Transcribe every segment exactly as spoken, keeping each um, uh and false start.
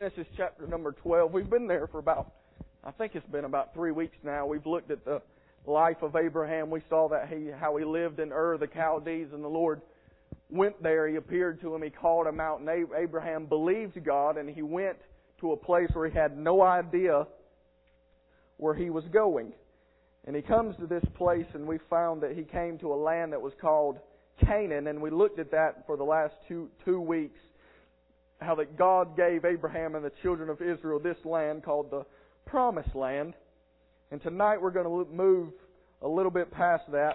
Genesis chapter number twelve. We've been there for about, I think it's been about three weeks now. We've looked at the life of Abraham. We saw that he, how he lived in Ur the Chaldees, and the Lord went there. He appeared to him. He called him out, and Abraham believed God, and he went to a place where he had no idea where he was going. And he comes to this place, and we found that he came to a land that was called Canaan, and we looked at that for the last two two weeks. How that God gave Abraham and the children of Israel this land called the Promised Land. And tonight we're going to move a little bit past that.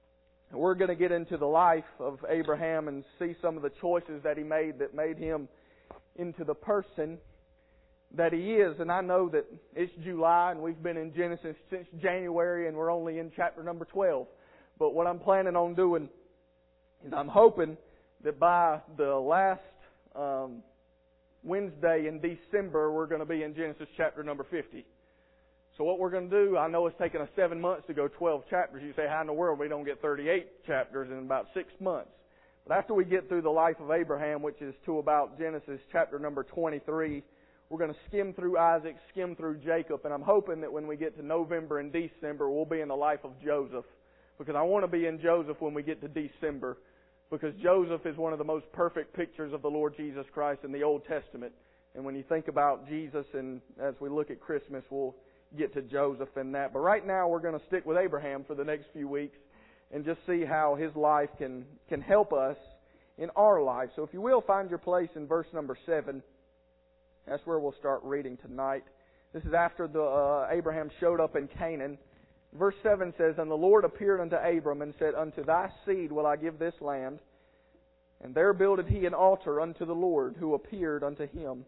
And we're going to get into the life of Abraham and see some of the choices that he made that made him into the person that he is. And I know that it's July and we've been in Genesis since January and we're only in chapter number twelve. But what I'm planning on doing is I'm hoping that by the last Um, Wednesday in December, we're going to be in Genesis chapter number fifty. So what we're going to do, I know it's taken us seven months to go twelve chapters. You say, how in the world we don't get thirty-eight chapters in about six months? But after we get through the life of Abraham, which is to about Genesis chapter number twenty-three, we're going to skim through Isaac, skim through Jacob, and I'm hoping that when we get to November and December, we'll be in the life of Joseph. Because I want to be in Joseph when we get to December. Because Joseph is one of the most perfect pictures of the Lord Jesus Christ in the Old Testament. And when you think about Jesus, and as we look at Christmas, we'll get to Joseph and that. But right now we're going to stick with Abraham for the next few weeks and just see how his life can, can help us in our life. So if you will, find your place in verse number seven. That's where we'll start reading tonight. This is after the uh, Abraham showed up in Canaan. Verse seven says, And the Lord appeared unto Abram and said, Unto thy seed will I give this land. And there builded he an altar unto the Lord, who appeared unto him.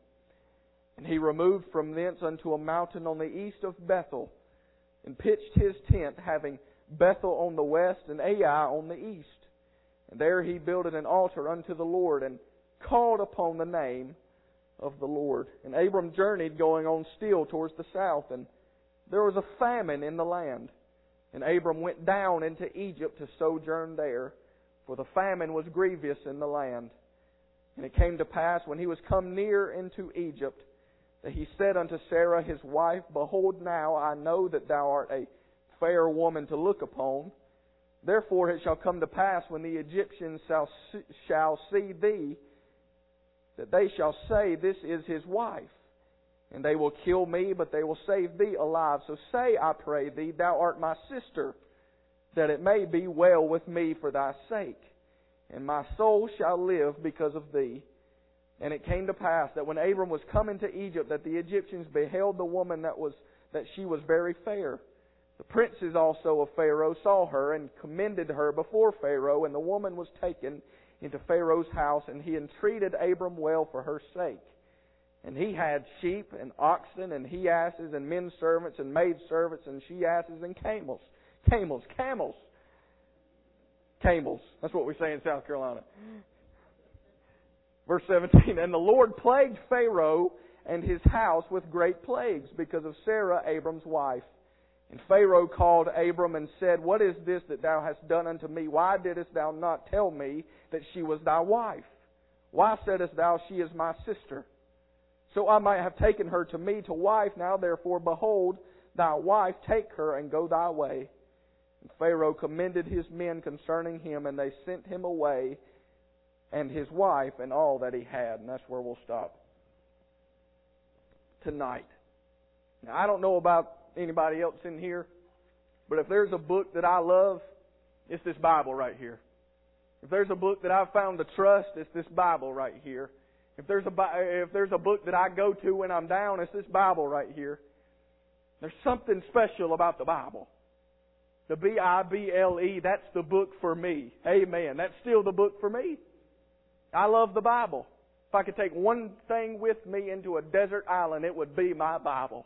And he removed from thence unto a mountain on the east of Bethel, and pitched his tent, having Bethel on the west and Ai on the east. And there he builded an altar unto the Lord, and called upon the name of the Lord. And Abram journeyed, going on still towards the south, and there was a famine in the land. And Abram went down into Egypt to sojourn there, for the famine was grievous in the land. And it came to pass, when he was come near into Egypt, that he said unto Sarah his wife, Behold, now I know that thou art a fair woman to look upon. Therefore it shall come to pass, when the Egyptians shall see, shall see thee, that they shall say, This is his wife. And they will kill me, but they will save thee alive. So say, I pray thee, thou art my sister, that it may be well with me for thy sake. And my soul shall live because of thee. And it came to pass that when Abram was come into Egypt, that the Egyptians beheld the woman that was that she was very fair. The princes also of Pharaoh saw her, and commended her before Pharaoh. And the woman was taken into Pharaoh's house, and he entreated Abram well for her sake. And he had sheep and oxen and he-asses and men servants and maid servants and she-asses and camels. Camels, camels. Camels. That's what we say in South Carolina. Verse seventeen, And the Lord plagued Pharaoh and his house with great plagues because of Sarah, Abram's wife. And Pharaoh called Abram and said, What is this that thou hast done unto me? Why didst thou not tell me that she was thy wife? Why saidst thou, She is my sister? So I might have taken her to me to wife. Now therefore, behold, thy wife, take her and go thy way. And Pharaoh commended his men concerning him, and they sent him away, and his wife, and all that he had. And that's where we'll stop tonight. Now, I don't know about anybody else in here, but if there's a book that I love, it's this Bible right here. If there's a book that I've found to trust, it's this Bible right here. If there's a if there's a book that I go to when I'm down, it's this Bible right here. There's something special about the Bible. The B I B L E, that's the book for me. Amen. That's still the book for me. I love the Bible. If I could take one thing with me into a desert island, it would be my Bible.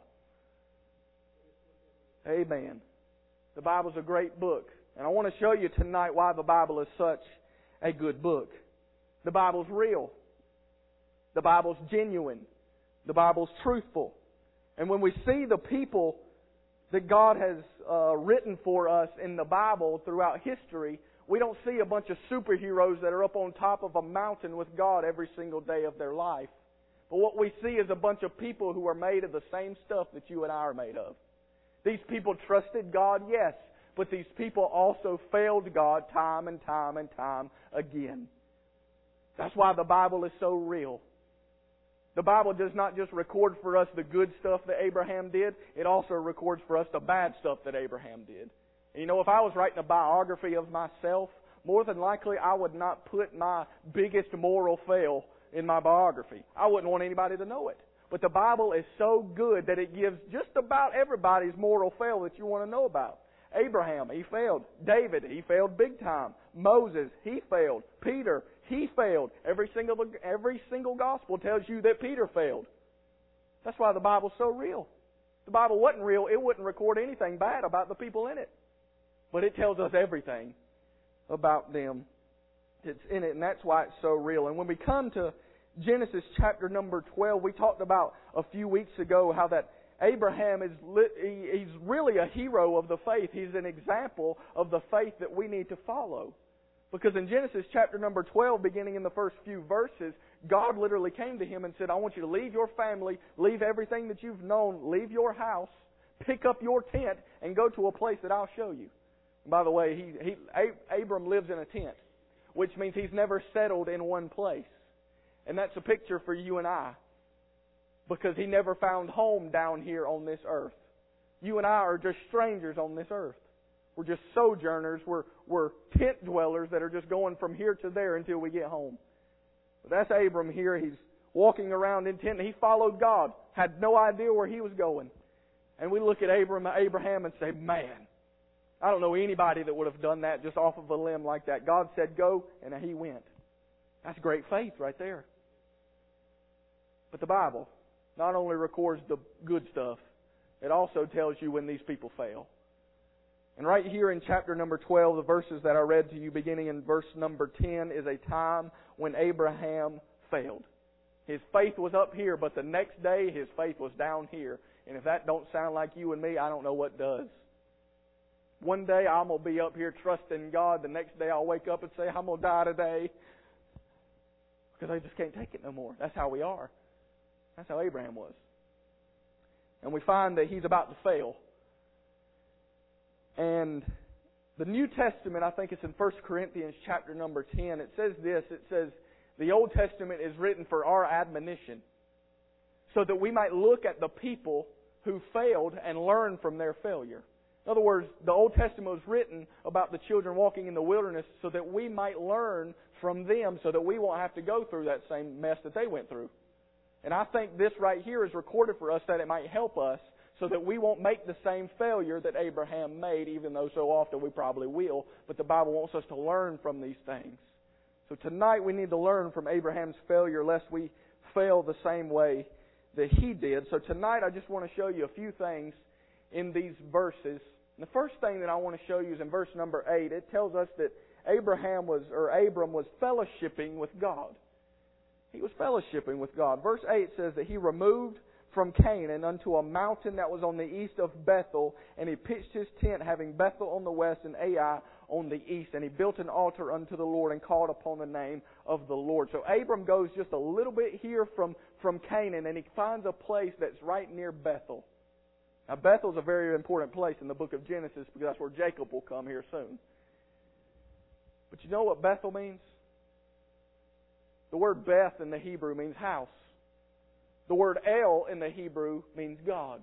Amen. The Bible's a great book. And I want to show you tonight why the Bible is such a good book. The Bible's real. The Bible's genuine. The Bible's truthful. And when we see the people that God has uh, written for us in the Bible throughout history, we don't see a bunch of superheroes that are up on top of a mountain with God every single day of their life. But what we see is a bunch of people who are made of the same stuff that you and I are made of. These people trusted God, yes, but these people also failed God time and time and time again. That's why the Bible is so real. The Bible does not just record for us the good stuff that Abraham did, it also records for us the bad stuff that Abraham did. And you know, if I was writing a biography of myself, more than likely I would not put my biggest moral fail in my biography. I wouldn't want anybody to know it. But the Bible is so good that it gives just about everybody's moral fail that you want to know about. Abraham, he failed. David, he failed big time. Moses, he failed. Peter, he failed. Every single every single gospel tells you that Peter failed. That's why the Bible's so real. If the Bible wasn't real, it wouldn't record anything bad about the people in it. But it tells us everything about them that's in it, and that's why it's so real. And when we come to Genesis chapter number twelve, we talked about a few weeks ago how that Abraham is he's really a hero of the faith. He's an example of the faith that we need to follow. Because in Genesis chapter number twelve, beginning in the first few verses, God literally came to him and said, I want you to leave your family, leave everything that you've known, leave your house, pick up your tent, and go to a place that I'll show you. And by the way, he, he, Abram lives in a tent, which means he's never settled in one place. And that's a picture for you and I, because he never found home down here on this earth. You and I are just strangers on this earth. We're just sojourners. We're, we're tent dwellers that are just going from here to there until we get home. But that's Abram here. He's walking around in tent. He followed God. Had no idea where he was going. And we look at Abram, Abraham and say, man, I don't know anybody that would have done that just off of a limb like that. God said go, and he went. That's great faith right there. But the Bible not only records the good stuff, it also tells you when these people fail. And right here in chapter number twelve, the verses that I read to you beginning in verse number ten is a time when Abraham failed. His faith was up here, but the next day his faith was down here. And if that don't sound like you and me, I don't know what does. One day I'm going to be up here trusting God. The next day I'll wake up and say, I'm going to die today. Because I just can't take it no more. That's how we are. That's how Abraham was. And we find that he's about to fail. And the New Testament, I think it's in First Corinthians chapter number ten, it says this, it says, the Old Testament is written for our admonition, so that we might look at the people who failed and learn from their failure. In other words, the Old Testament was written about the children walking in the wilderness so that we might learn from them, so that we won't have to go through that same mess that they went through. And I think this right here is recorded for us that it might help us so that we won't make the same failure that Abraham made, even though so often we probably will. But the Bible wants us to learn from these things. So tonight we need to learn from Abraham's failure lest we fail the same way that he did. So tonight I just want to show you a few things in these verses. And the first thing that I want to show you is in verse number eight. It tells us that Abraham was, or Abram was fellowshipping with God. He was fellowshipping with God. Verse eight says that he removed from Canaan unto a mountain that was on the east of Bethel, and he pitched his tent, having Bethel on the west and Ai on the east. And he built an altar unto the Lord and called upon the name of the Lord. So Abram goes just a little bit here from, from Canaan, and he finds a place that's right near Bethel. Now Bethel's a very important place in the book of Genesis, because that's where Jacob will come here soon. But you know what Bethel means? The word Beth in the Hebrew means house. The word El in the Hebrew means God.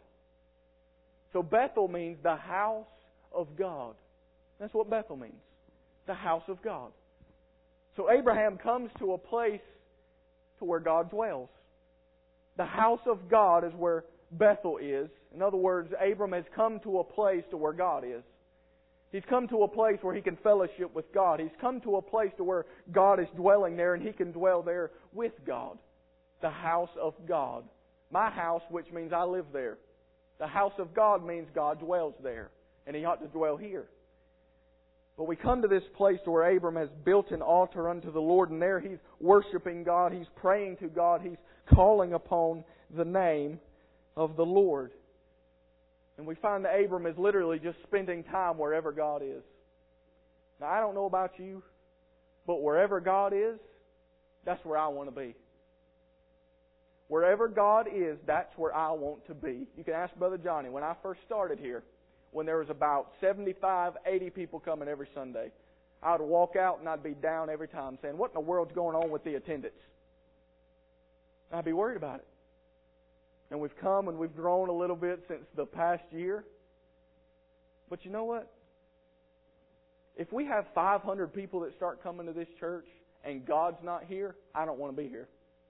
So Bethel means the house of God. That's what Bethel means. The house of God. So Abraham comes to a place to where God dwells. The house of God is where Bethel is. In other words, Abram has come to a place to where God is. He's come to a place where he can fellowship with God. He's come to a place to where God is dwelling there, and he can dwell there with God. The house of God. My house, which means I live there. The house of God means God dwells there, and he ought to dwell here. But we come to this place where Abram has built an altar unto the Lord, and there he's worshiping God, he's praying to God, he's calling upon the name of the Lord. And we find that Abram is literally just spending time wherever God is. Now, I don't know about you, but wherever God is, that's where I want to be. Wherever God is, that's where I want to be. You can ask Brother Johnny. When I first started here, when there was about seventy-five, eighty people coming every Sunday, I would walk out and I'd be down every time saying, what in the world's going on with the attendance? And I'd be worried about it. And we've come and we've grown a little bit since the past year. But you know what? If we have five hundred people that start coming to this church and God's not here, I don't want to be here.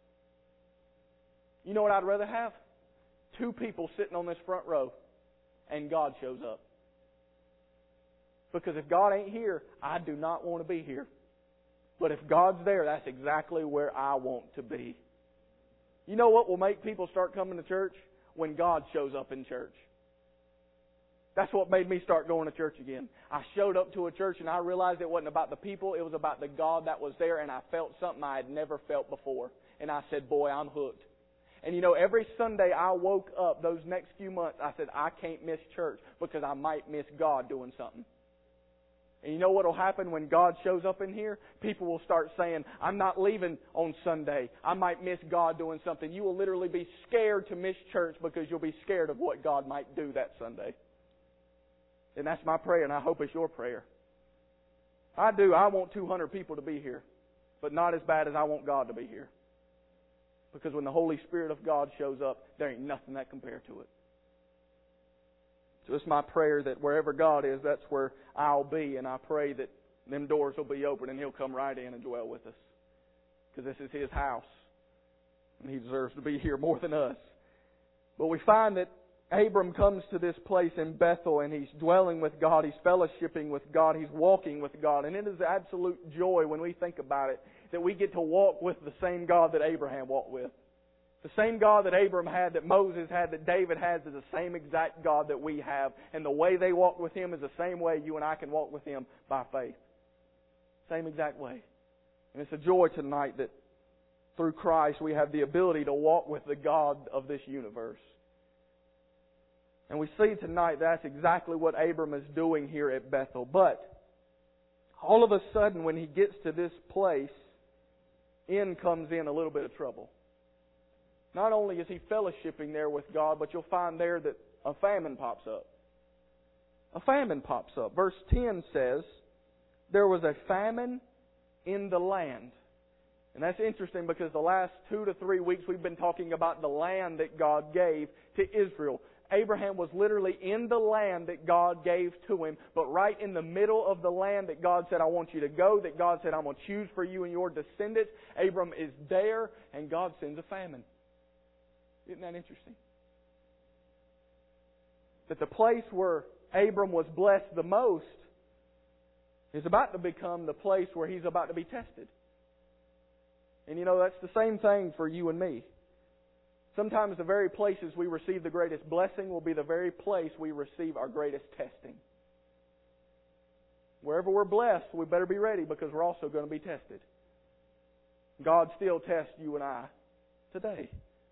You know what I'd rather have? Two people sitting on this front row and God shows up. Because if God ain't here, I do not want to be here. But if God's there, that's exactly where I want to be. You know what will make people start coming to church? When God shows up in church. That's what made me start going to church again. I showed up to a church and I realized it wasn't about the people, it was about the God that was there, and I felt something I had never felt before. And I said, boy, I'm hooked. And you know, every Sunday I woke up those next few months, I said, I can't miss church because I might miss God doing something. And you know what will happen when God shows up in here? People will start saying, I'm not leaving on Sunday. I might miss God doing something. You will literally be scared to miss church because you'll be scared of what God might do that Sunday. And that's my prayer, and I hope it's your prayer. I do. I want two hundred people to be here, but not as bad as I want God to be here. Because when the Holy Spirit of God shows up, there ain't nothing that compares to it. So it's my prayer that wherever God is, that's where I'll be. And I pray that them doors will be open and He'll come right in and dwell with us. Because this is His house. And He deserves to be here more than us. But we find that Abram comes to this place in Bethel and he's dwelling with God. He's fellowshipping with God. He's walking with God. And it is absolute joy when we think about it that we get to walk with the same God that Abraham walked with. The same God that Abram had, that Moses had, that David has is the same exact God that we have. And the way they walked with Him is the same way you and I can walk with Him by faith. Same exact way. And it's a joy tonight that through Christ we have the ability to walk with the God of this universe. And we see tonight that's exactly what Abram is doing here at Bethel. But all of a sudden when he gets to this place, in comes in a little bit of trouble. Not only is he fellowshipping there with God, but you'll find there that a famine pops up. A famine pops up. Verse ten says, there was a famine in the land. And that's interesting because the last two to three weeks we've been talking about the land that God gave to Israel. Abraham was literally in the land that God gave to him, but right in the middle of the land that God said, I want you to go, that God said, I'm going to choose for you and your descendants. Abram is there, and God sends a famine. Isn't that interesting? That the place where Abram was blessed the most is about to become the place where he's about to be tested. And you know, that's the same thing for you and me. Sometimes the very places we receive the greatest blessing will be the very place we receive our greatest testing. Wherever we're blessed, we better be ready because we're also going to be tested. God still tests you and I today.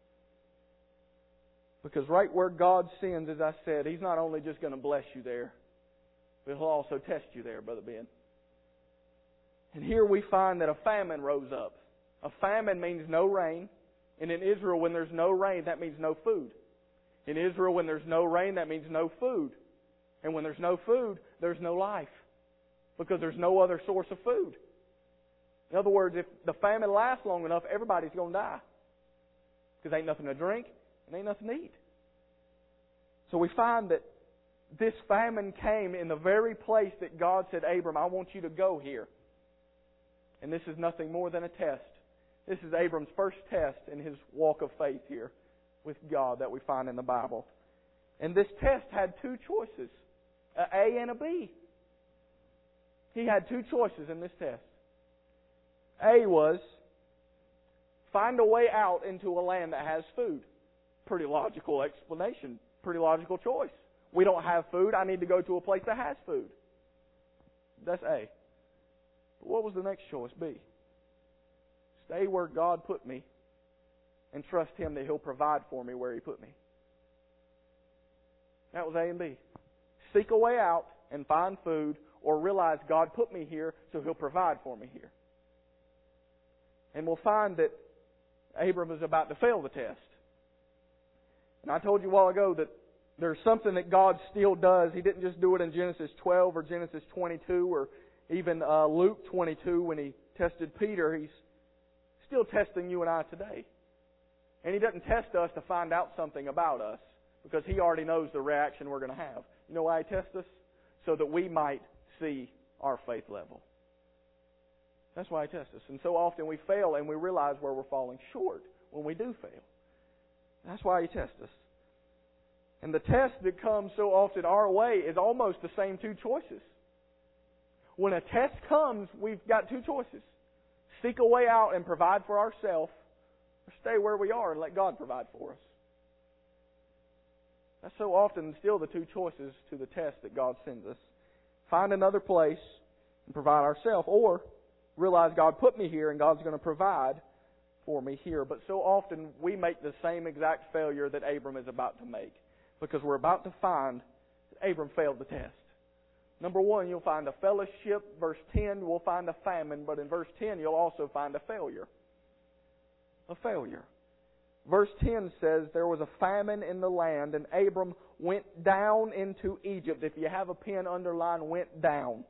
Because right where God sends, as I said, He's not only just going to bless you there, but He'll also test you there, Brother Ben. And here we find that a famine rose up. A famine means no rain. And in Israel, when there's no rain, that means no food. In Israel, when there's no rain, that means no food. And when there's no food, there's no life. Because there's no other source of food. In other words, if the famine lasts long enough, everybody's going to die. Because ain't nothing to drink and ain't nothing to eat. So we find that this famine came in the very place that God said, Abram, I want you to go here. And this is nothing more than a test. This is Abram's first test in his walk of faith here with God that we find in the Bible. And this test had two choices, an A and a B. He had two choices in this test. A was, find a way out into a land that has food. Pretty logical explanation, pretty logical choice. We don't have food, I need to go to a place that has food. That's A. But what was the next choice, B? Stay where God put me and trust Him that He'll provide for me where He put me. That was A and B. Seek a way out and find food, or realize God put me here so He'll provide for me here. And we'll find that Abram is about to fail the test. And I told you a while ago that there's something that God still does. He didn't just do it in Genesis twelve or Genesis twenty-two or even uh, Luke twenty-two when He tested Peter. He's still testing you and I today. And He doesn't test us to find out something about us, because He already knows the reaction we're going to have. You know why He tests us? So that we might see our faith level. That's why He tests us. And so often we fail and we realize where we're falling short when we do fail. That's why He tests us. And the test that comes so often our way is almost the same two choices. When a test comes, we've got two choices. Seek a way out and provide for ourselves, or stay where we are and let God provide for us. That's so often still the two choices to the test that God sends us. Find another place and provide ourselves, or realize God put me here and God's going to provide for me here. But so often we make the same exact failure that Abram is about to make, because we're about to find that Abram failed the test. Number one, you'll find a fellowship. Verse ten, we'll find a famine. But in verse ten, you'll also find a failure. A failure. Verse ten says, there was a famine in the land, and Abram went down into Egypt. If you have a pen, underline went down.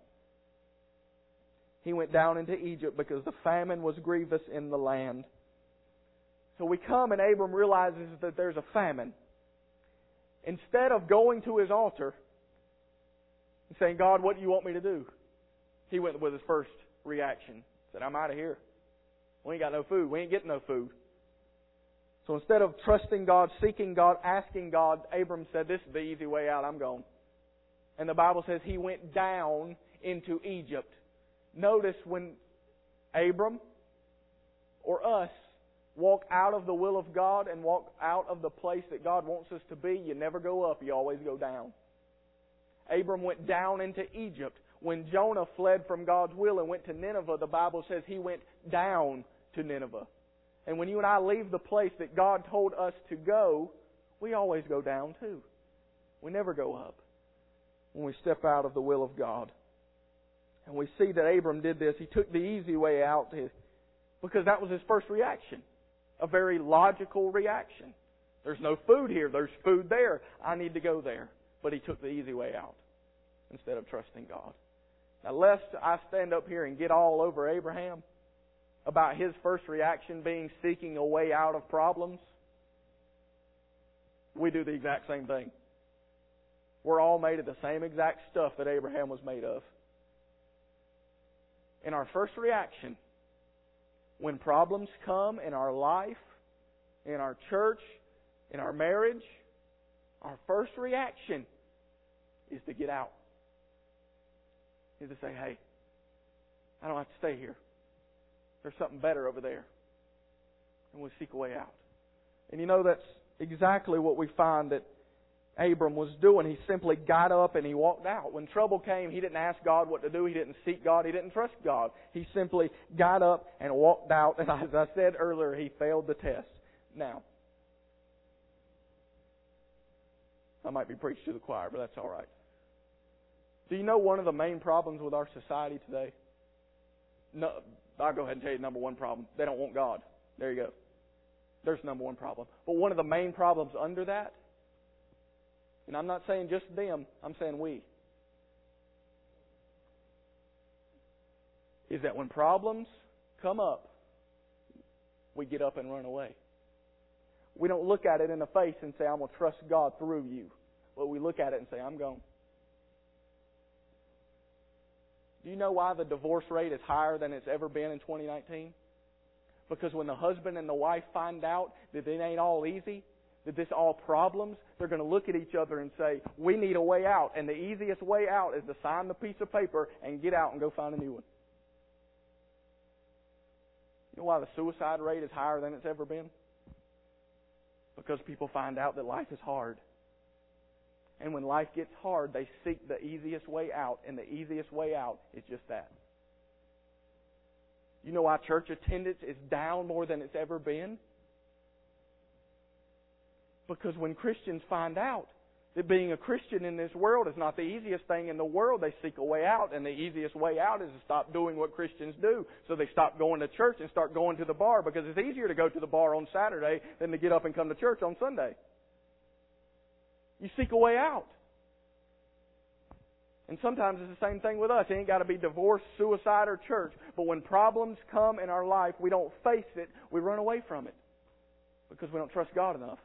He went down into Egypt because the famine was grievous in the land. So we come and Abram realizes that there's a famine. Instead of going to his altar and saying, God, what do you want me to do? He went with his first reaction. He said, I'm out of here. We ain't got no food. We ain't getting no food. So instead of trusting God, seeking God, asking God, Abram said, this is the easy way out. I'm gone. And the Bible says he went down into Egypt. Notice when Abram or us walk out of the will of God and walk out of the place that God wants us to be, you never go up, you always go down. Abram went down into Egypt. When Jonah fled from God's will and went to Nineveh, the Bible says he went down to Nineveh. And when you and I leave the place that God told us to go, we always go down too. We never go up when we step out of the will of God. And we see that Abram did this. He took the easy way out because that was his first reaction. A very logical reaction. There's no food here. There's food there. I need to go there. But he took the easy way out instead of trusting God. Now, lest I stand up here and get all over Abraham about his first reaction being seeking a way out of problems, we do the exact same thing. We're all made of the same exact stuff that Abraham was made of. In our first reaction, when problems come in our life, in our church, in our marriage, our first reaction is to get out. Is to say, hey, I don't have to stay here. There's something better over there. And we'll seek a way out. And you know, that's exactly what we find that Abram was doing. He simply got up and he walked out. When trouble came, he didn't ask God what to do. He didn't seek God. He didn't trust God. He simply got up and walked out. And as I said earlier, he failed the test. Now, I might be preached to the choir, but that's all right. Do you know one of the main problems with our society today? No, I'll go ahead and tell you the number one problem. They don't want God. There you go. There's the number one problem. But one of the main problems under that, and I'm not saying just them, I'm saying we, is that when problems come up, we get up and run away. We don't look at it in the face and say, I'm going to trust God through you. But we look at it and say, I'm gone. Do you know why the divorce rate is higher than it's ever been in twenty nineteen? Because when the husband and the wife find out that it ain't all easy, that this all problems, they're going to look at each other and say, we need a way out. And the easiest way out is to sign the piece of paper and get out and go find a new one. You know why the suicide rate is higher than it's ever been? Because people find out that life is hard. And when life gets hard, they seek the easiest way out. And the easiest way out is just that. You know why church attendance is down more than it's ever been? Because when Christians find out that being a Christian in this world is not the easiest thing in the world. They seek a way out, and the easiest way out is to stop doing what Christians do. So they stop going to church and start going to the bar, because it's easier to go to the bar on Saturday than to get up and come to church on Sunday. You seek a way out. And sometimes it's the same thing with us. It ain't got to be divorce, suicide, or church. But when problems come in our life, we don't face it. We run away from it because we don't trust God enough.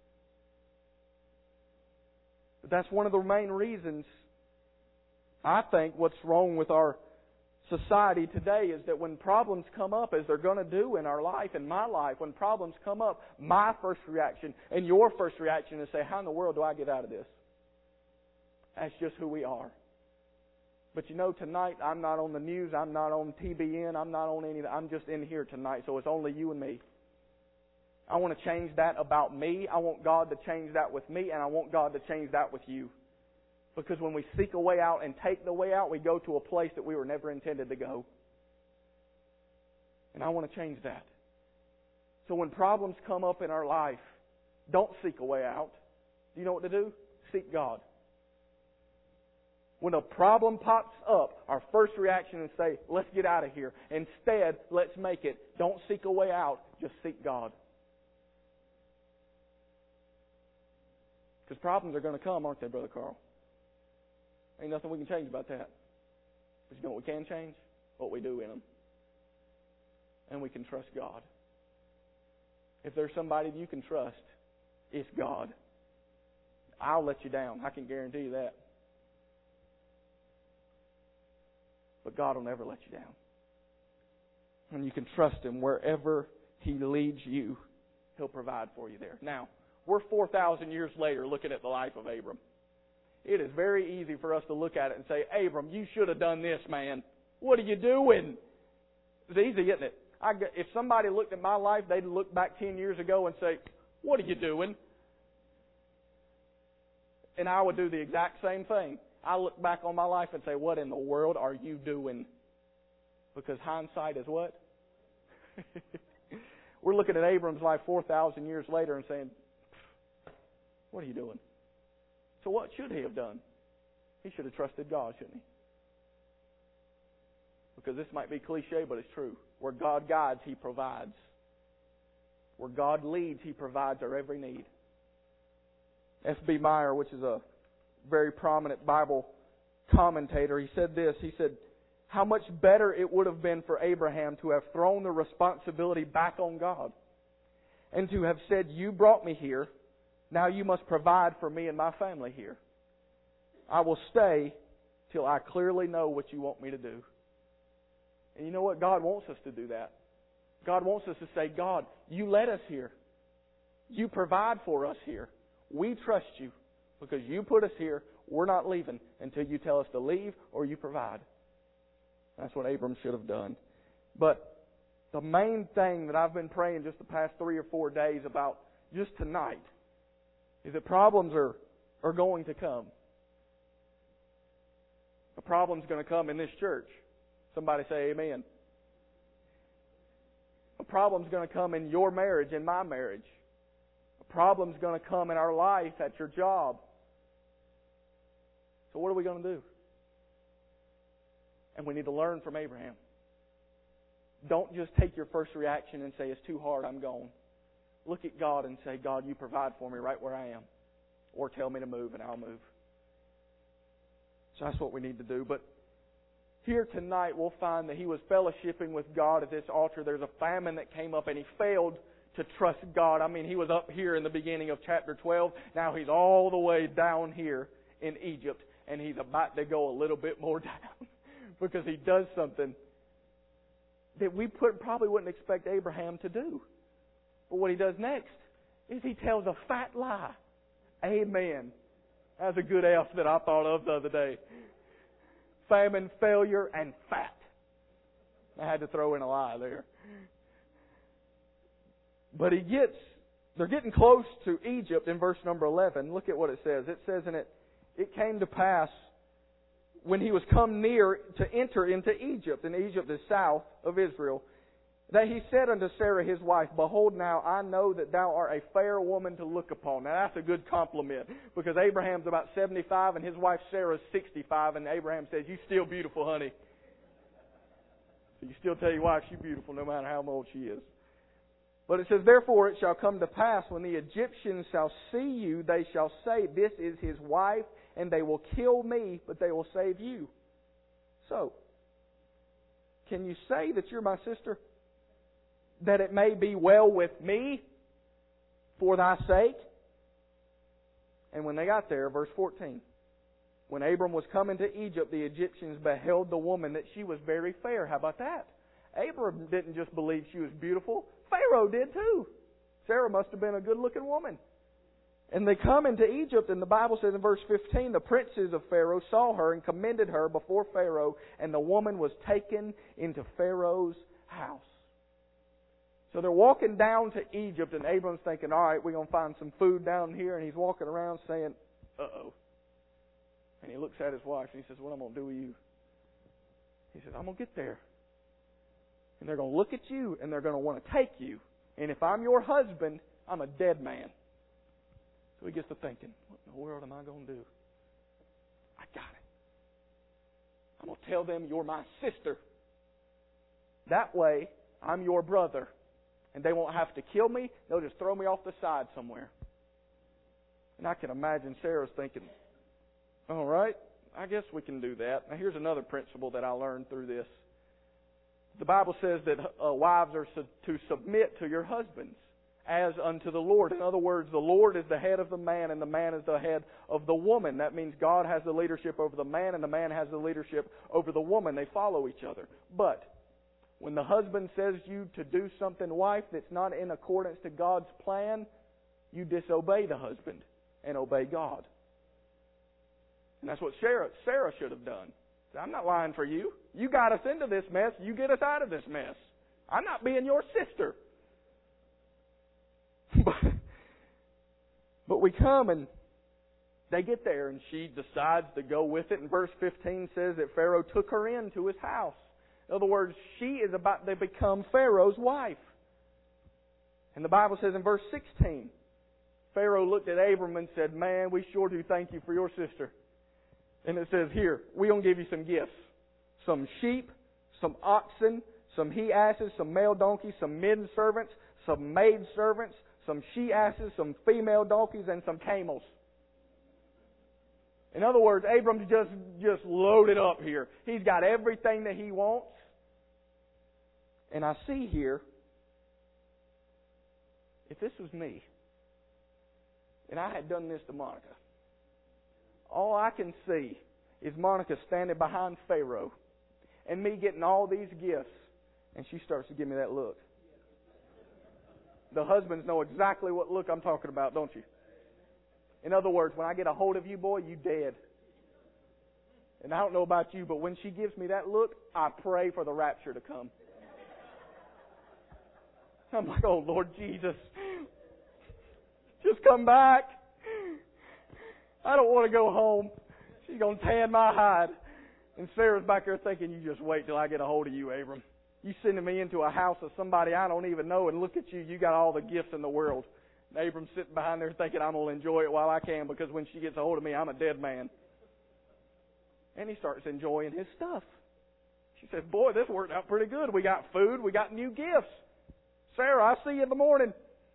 But that's one of the main reasons, I think, what's wrong with our society today is that when problems come up, as they're going to do in our life, in my life, when problems come up, my first reaction and your first reaction is say, how in the world do I get out of this? That's just who we are. But you know, tonight, I'm not on the news, I'm not on T B N, I'm not on any of that. I'm just in here tonight, so it's only you and me. I want to change that about me. I want God to change that with me, and I want God to change that with you. Because when we seek a way out and take the way out, we go to a place that we were never intended to go. And I want to change that. So when problems come up in our life, don't seek a way out. Do you know what to do? Seek God. When a problem pops up, our first reaction is say, let's get out of here. Instead, let's make it. Don't seek a way out. Just seek God. Because problems are going to come, aren't they, Brother Carl? Ain't nothing we can change about that. But you know what we can change? What we do in them. And we can trust God. If there's somebody you can trust, it's God. I'll let you down. I can guarantee you that. But God will never let you down. And you can trust Him wherever He leads you. He'll provide for you there. Now, we're four thousand years later looking at the life of Abram. It is very easy for us to look at it and say, Abram, you should have done this, man. What are you doing? It's easy, isn't it? I, if somebody looked at my life, they'd look back ten years ago and say, what are you doing? And I would do the exact same thing. I look back on my life and say, what in the world are you doing? Because hindsight is what? We're looking at Abram's life four thousand years later and saying, what are you doing? So what should he have done? He should have trusted God, shouldn't he? Because this might be cliche, but it's true. Where God guides, He provides. Where God leads, He provides our every need. F B Meyer, which is a very prominent Bible commentator, he said this. He said, how much better it would have been for Abraham to have thrown the responsibility back on God and to have said, you brought me here, now you must provide for me and my family here. I will stay till I clearly know what you want me to do. And you know what? God wants us to do that. God wants us to say, God, you led us here. You provide for us here. We trust you because you put us here. We're not leaving until you tell us to leave or you provide. That's what Abram should have done. But the main thing that I've been praying just the past three or four days about just tonight is that problems are, are going to come. A problem's going to come in this church. Somebody say amen. A problem's going to come in your marriage, in my marriage. A problem's going to come in our life, at your job. So what are we going to do? And we need to learn from Abraham. Don't just take your first reaction and say, it's too hard, I'm gone. Look at God and say, God, you provide for me right where I am. Or tell me to move and I'll move. So that's what we need to do. But here tonight we'll find that he was fellowshipping with God at this altar. There's a famine that came up and he failed to trust God. I mean, he was up here in the beginning of chapter twelve. Now he's all the way down here in Egypt. And he's about to go a little bit more down. Because he does something that we put, probably wouldn't expect Abraham to do. But what he does next is he tells a fat lie. Amen. That's a good F that I thought of the other day. Famine, failure, and fat. I had to throw in a lie there. But he gets, they're getting close to Egypt in verse number eleven. Look at what it says. It says in it, it came to pass when he was come near to enter into Egypt, and Egypt is south of Israel, that he said unto Sarah his wife, Behold now, I know that thou art a fair woman to look upon. Now that's a good compliment, because Abraham's about seventy-five and his wife Sarah's sixty-five, and Abraham says, You still beautiful, honey. So you still tell your wife she's beautiful no matter how old she is. But it says, Therefore it shall come to pass, when the Egyptians shall see you, they shall say, This is his wife, and they will kill me, but they will save you. So, can you say that you're my sister? That it may be well with me for thy sake? And when they got there, verse fourteen, when Abram was coming to Egypt, the Egyptians beheld the woman, that she was very fair. How about that? Abram didn't just believe she was beautiful. Pharaoh did too. Sarah must have been a good-looking woman. And they come into Egypt, and the Bible says in verse fifteen, the princes of Pharaoh saw her and commended her before Pharaoh, and the woman was taken into Pharaoh's house. So they're walking down to Egypt, and Abram's thinking, all right, we're going to find some food down here. And he's walking around saying, uh-oh. And he looks at his wife, and he says, what am I going to do with you? He says, I'm going to get there. And they're going to look at you, and they're going to want to take you. And if I'm your husband, I'm a dead man. So he gets to thinking, what in the world am I going to do? I got it. I'm going to tell them you're my sister. That way, I'm your brother. And they won't have to kill me. They'll just throw me off the side somewhere. And I can imagine Sarah's thinking, all right, I guess we can do that. Now here's another principle that I learned through this. The Bible says that uh, wives are su- to submit to your husbands as unto the Lord. In other words, the Lord is the head of the man and the man is the head of the woman. That means God has the leadership over the man and the man has the leadership over the woman. They follow each other. But when the husband says you to do something, wife, that's not in accordance to God's plan, you disobey the husband and obey God. And that's what Sarah, Sarah should have done. I'm not lying for you. You got us into this mess. You get us out of this mess. I'm not being your sister. but, but we come and they get there and she decides to go with it. And verse fifteen says that Pharaoh took her into his house. In other words, she is about to become Pharaoh's wife. And the Bible says in verse sixteen, Pharaoh looked at Abram and said, man, we sure do thank you for your sister. And it says here, we're going to give you some gifts. Some sheep, some oxen, some he-asses, some male donkeys, some men servants, some maid servants, some she-asses, some female donkeys, and some camels. In other words, Abram's just, just loaded up here. He's got everything that he wants. And I see here, if this was me, and I had done this to Monica, all I can see is Monica standing behind Pharaoh and me getting all these gifts, and she starts to give me that look. The husbands know exactly what look I'm talking about, don't you? In other words, when I get a hold of you, boy, you dead. And I don't know about you, but when she gives me that look, I pray for the rapture to come. I'm like, oh, Lord Jesus, just come back. I don't want to go home. She's going to tan my hide. And Sarah's back there thinking, you just wait till I get a hold of you, Abram. You sending me into a house of somebody I don't even know, and look at you, you got all the gifts in the world. And Abram's sitting behind there thinking, I'm going to enjoy it while I can, because when she gets a hold of me, I'm a dead man. And he starts enjoying his stuff. She says, boy, this worked out pretty good. We got food. We got new gifts. Sarah, I'll see you in the morning.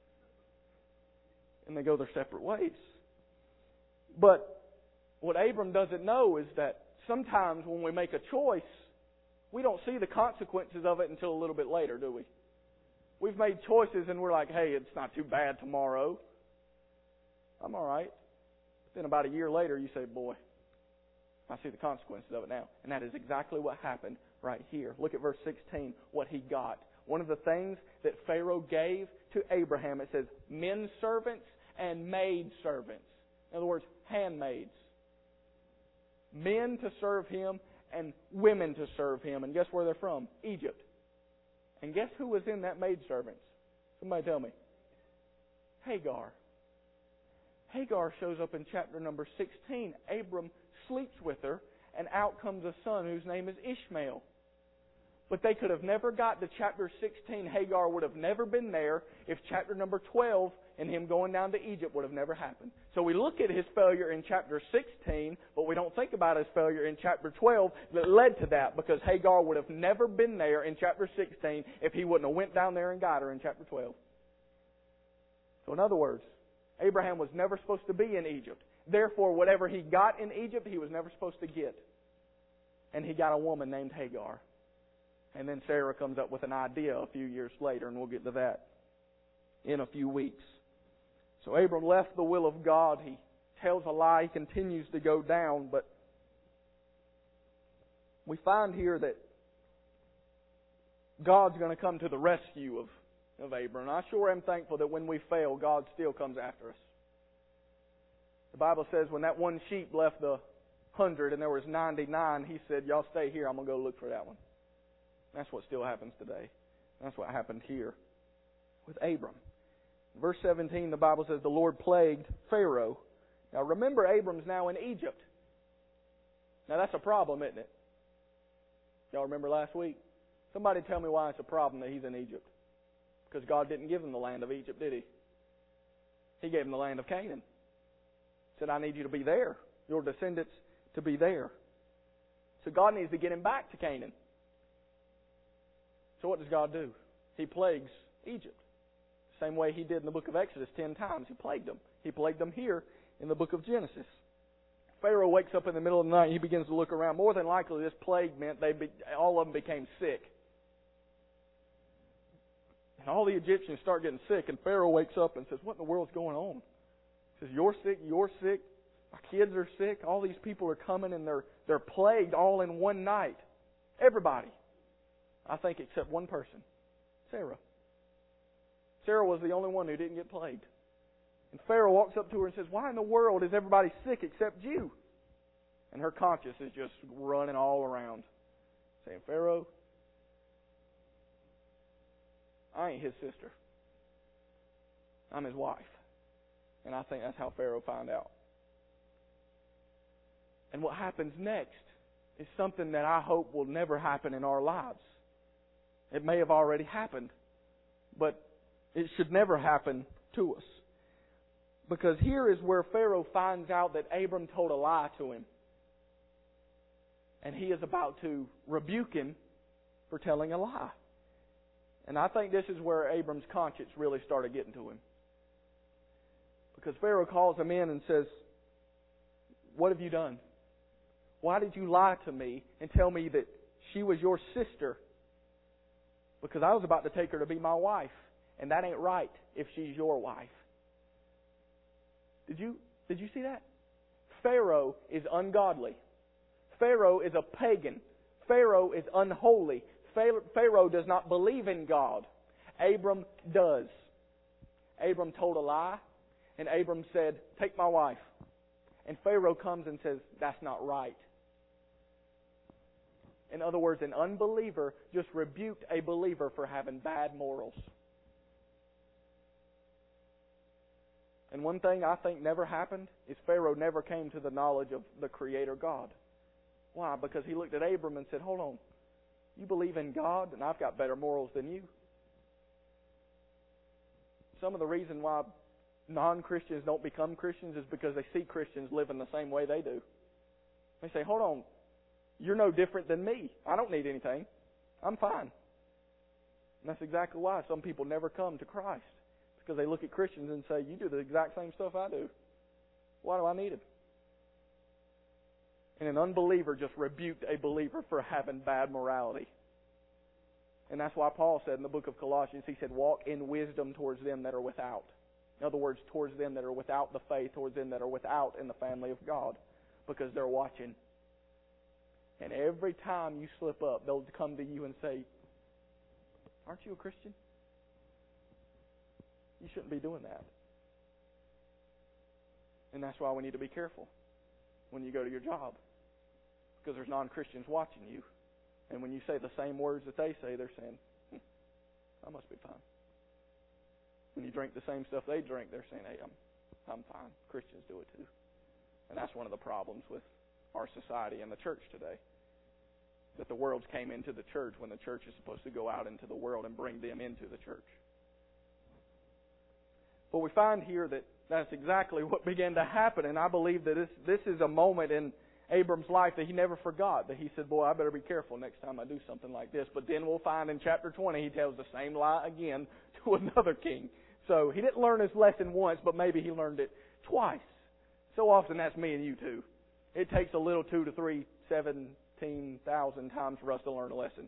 And they go their separate ways. But what Abram doesn't know is that sometimes when we make a choice, we don't see the consequences of it until a little bit later, do we? We've made choices and we're like, hey, it's not too bad tomorrow. I'm all right. Then about a year later, you say, boy, I see the consequences of it now. And that is exactly what happened right here. Look at verse sixteen, what he got. One of the things that Pharaoh gave to Abraham, it says, men servants and maid servants. In other words, handmaids. Men to serve him and women to serve him. And guess where they're from? Egypt. And guess who was in that maid servants? Somebody tell me. Hagar. Hagar shows up in chapter number sixteen. Abram sleeps with her, and out comes a son whose name is Ishmael. But they could have never got to chapter sixteen. Hagar would have never been there if chapter number twelve and him going down to Egypt would have never happened. So we look at his failure in chapter sixteen, but we don't think about his failure in chapter twelve that led to that, because Hagar would have never been there in chapter sixteen if he wouldn't have went down there and got her in chapter twelve. So in other words, Abraham was never supposed to be in Egypt. Therefore, whatever he got in Egypt, he was never supposed to get. And he got a woman named Hagar. And then Sarah comes up with an idea a few years later, and we'll get to that in a few weeks. So Abram left the will of God. He tells a lie. He continues to go down. But we find here that God's going to come to the rescue of, of Abram. And I sure am thankful that when we fail, God still comes after us. The Bible says when that one sheep left the hundred and there was ninety-nine, He said, y'all stay here. I'm going to go look for that one. That's what still happens today. That's what happened here with Abram. Verse seventeen, the Bible says, the Lord plagued Pharaoh. Now remember, Abram's now in Egypt. Now that's a problem, isn't it? Y'all remember last week? Somebody tell me why it's a problem that he's in Egypt. Because God didn't give him the land of Egypt, did He? He gave him the land of Canaan. He said, I need you to be there. Your descendants to be there. So God needs to get him back to Canaan. So what does God do? He plagues Egypt. Same way He did in the book of Exodus ten times. He plagued them. He plagued them here in the book of Genesis. Pharaoh wakes up in the middle of the night and he begins to look around. More than likely this plague meant they be, all of them became sick. And all the Egyptians start getting sick, and Pharaoh wakes up and says, what in the world's going on? He says, you're sick, you're sick, our kids are sick, all these people are coming and they're they're plagued all in one night. Everybody. I think except one person. Sarah. Sarah was the only one who didn't get plagued. And Pharaoh walks up to her and says, why in the world is everybody sick except you? And her conscience is just running all around, saying, Pharaoh, I ain't his sister. I'm his wife. And I think that's how Pharaoh found out. And what happens next is something that I hope will never happen in our lives. It may have already happened, but it should never happen to us. Because here is where Pharaoh finds out that Abram told a lie to him. And he is about to rebuke him for telling a lie. And I think this is where Abram's conscience really started getting to him. Because Pharaoh calls him in and says, what have you done? Why did you lie to me and tell me that she was your sister? Because I was about to take her to be my wife. And that ain't right if she's your wife. Did you, did you see that? Pharaoh is ungodly. Pharaoh is a pagan. Pharaoh is unholy. Pharaoh does not believe in God. Abram does. Abram told a lie, and Abram said, take my wife. And Pharaoh comes and says, that's not right. In other words, an unbeliever just rebuked a believer for having bad morals. And one thing I think never happened is Pharaoh never came to the knowledge of the Creator God. Why? Because he looked at Abram and said, hold on, you believe in God and I've got better morals than you. Some of the reason why non-Christians don't become Christians is because they see Christians living the same way they do. They say, hold on, you're no different than me. I don't need anything. I'm fine. And that's exactly why some people never come to Christ. It's because they look at Christians and say, you do the exact same stuff I do. Why do I need it? And an unbeliever just rebuked a believer for having bad morality. And that's why Paul said in the book of Colossians, he said, walk in wisdom towards them that are without. In other words, towards them that are without the faith, towards them that are without in the family of God. Because they're watching. And every time you slip up, they'll come to you and say, aren't you a Christian? You shouldn't be doing that. And that's why we need to be careful when you go to your job. Because there's non-Christians watching you. And when you say the same words that they say, they're saying, hm, I must be fine. When you drink the same stuff they drink, they're saying, hey, I'm, I'm fine. Christians do it too. And that's one of the problems with our society and the church today. that the worlds came into the church when the church is supposed to go out into the world and bring them into the church. But we find here that that's exactly what began to happen, and I believe that this, this is a moment in Abram's life that he never forgot, that he said, boy, I better be careful next time I do something like this. But then we'll find in chapter twenty, he tells the same lie again to another king. So he didn't learn his lesson once, but maybe he learned it twice. So often that's me and you too. It takes a little two to three, seventeen thousand times for us to learn a lesson.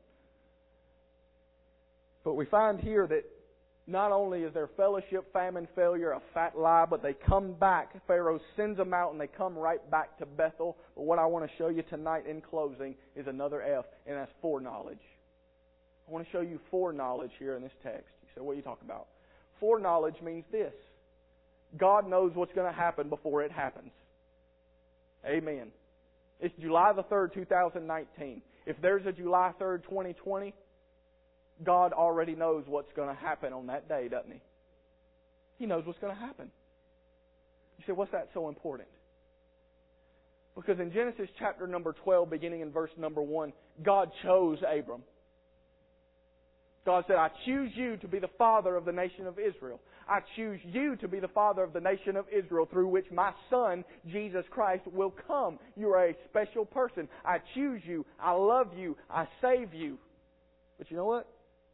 But we find here that not only is there fellowship, famine, failure, a fat lie, but they come back. Pharaoh sends them out and they come right back to Bethel. But what I want to show you tonight in closing is another F, and that's foreknowledge. I want to show you foreknowledge here in this text. You say, what are you talking about? Foreknowledge means this. God knows what's going to happen before it happens. Amen. It's July the third, two thousand nineteen. If there's a July third, twenty twenty, God already knows what's going to happen on that day, doesn't He? He knows what's going to happen. You say, what's that so important? Because in Genesis chapter number twelve, beginning in verse number one, God chose Abram. God said, I choose you to be the father of the nation of Israel. I choose you to be the father of the nation of Israel through which my son, Jesus Christ, will come. You are a special person. I choose you. I love you. I save you. But you know what?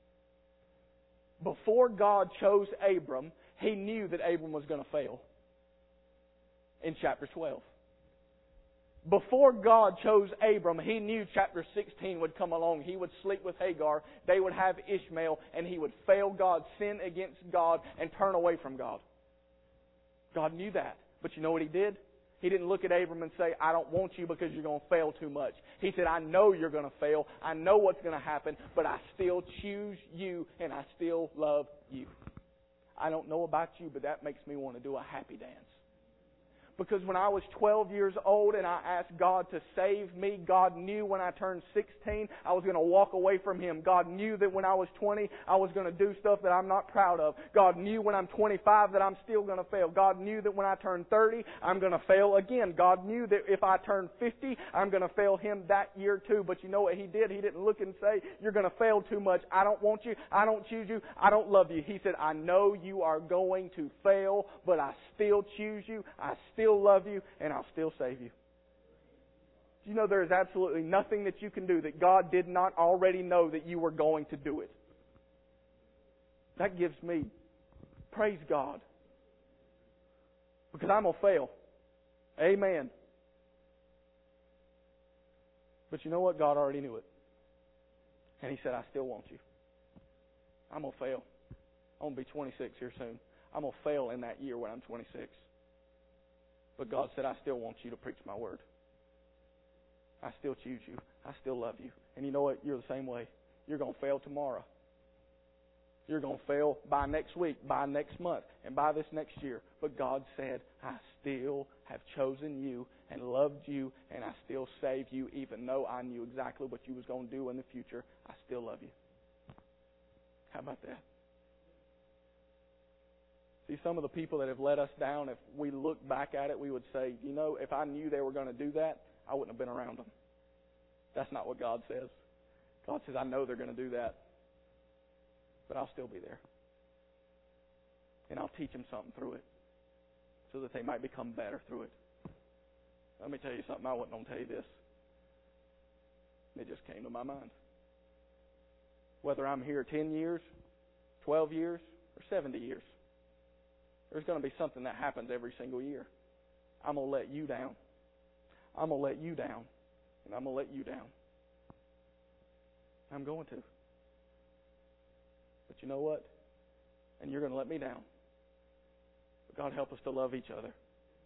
Before God chose Abram, He knew that Abram was going to fail. In chapter twelve. Before God chose Abram, He knew chapter sixteen would come along. He would sleep with Hagar. They would have Ishmael. And he would fail God, sin against God, and turn away from God. God knew that. But you know what He did? He didn't look at Abram and say, I don't want you because you're going to fail too much. He said, I know you're going to fail. I know what's going to happen. But I still choose you and I still love you. I don't know about you, but that makes me want to do a happy dance. Because when I was twelve years old and I asked God to save me, God knew when I turned sixteen I was going to walk away from Him. God knew that when I was twenty I was going to do stuff that I'm not proud of. God knew when I'm twenty-five that I'm still going to fail. God knew that when I turn thirty I'm going to fail again. God knew that if I turn fifty I'm going to fail Him that year too. But you know what He did? He didn't look and say, you're going to fail too much. I don't want you. I don't choose you. I don't love you. He said, I know you are going to fail, but I still choose you. I still love you, and I'll still save you. Do you know there is absolutely nothing that you can do that God did not already know that you were going to do it? That gives me praise God. Because I'm going to fail. Amen. But you know what? God already knew it. And He said, I still want you. I'm going to fail. I'm going to be twenty-six here soon. I'm going to fail in that year when I'm twenty-six. But God said, I still want you to preach my word. I still choose you. I still love you. And you know what? You're the same way. You're going to fail tomorrow. You're going to fail by next week, by next month, and by this next year. But God said, I still have chosen you and loved you, and I still saved you, even though I knew exactly what you was going to do in the future. I still love you. How about that? See, some of the people that have let us down, if we look back at it, we would say, you know, if I knew they were going to do that, I wouldn't have been around them. That's not what God says. God says, I know they're going to do that, but I'll still be there. And I'll teach them something through it so that they might become better through it. Let me tell you something. I wasn't going to tell you this. It just came to my mind. Whether I'm here ten years, twelve years, or seventy years, there's going to be something that happens every single year. I'm going to let you down. I'm going to let you down. And I'm going to let you down. I'm going to. But you know what? And you're going to let me down. But God help us to love each other.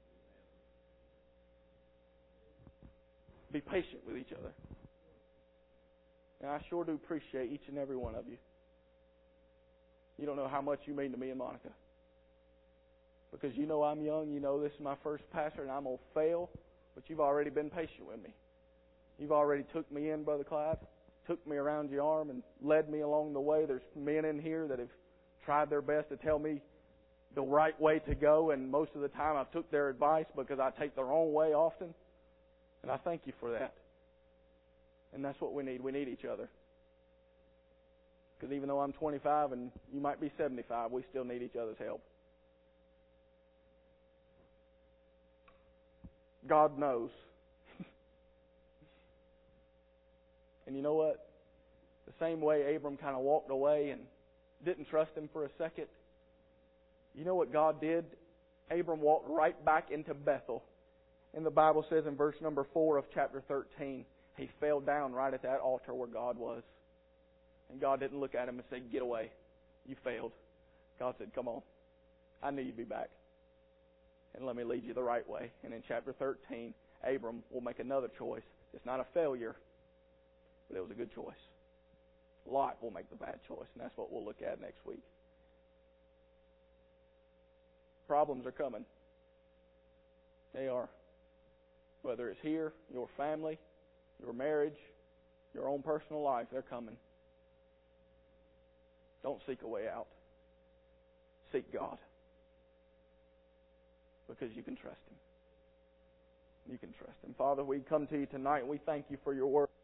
Be patient with each other. And I sure do appreciate each and every one of you. You don't know how much you mean to me and Monica. Because you know I'm young, you know this is my first pastor, and I'm going to fail, but you've already been patient with me. You've already took me in, Brother Clive, took me around your arm and led me along the way. There's men in here that have tried their best to tell me the right way to go, and most of the time I've took their advice because I take the wrong way often. And I thank you for that. And that's what we need. We need each other. Because even though I'm twenty-five and you might be seventy-five, we still need each other's help. God knows. And you know what? The same way Abram kind of walked away and didn't trust Him for a second, you know what God did? Abram walked right back into Bethel. And the Bible says in verse number four of chapter thirteen, he fell down right at that altar where God was. And God didn't look at him and say, "Get away. You failed." God said, "Come on. I knew you'd be back. And let me lead you the right way." And in chapter thirteen, Abram will make another choice. It's not a failure, but it was a good choice. Lot will make the bad choice, and that's what we'll look at next week. Problems are coming. They are. Whether it's here, your family, your marriage, your own personal life, they're coming. Don't seek a way out. Seek God. Because you can trust Him. You can trust Him. Father, we come to you tonight and we thank you for your word.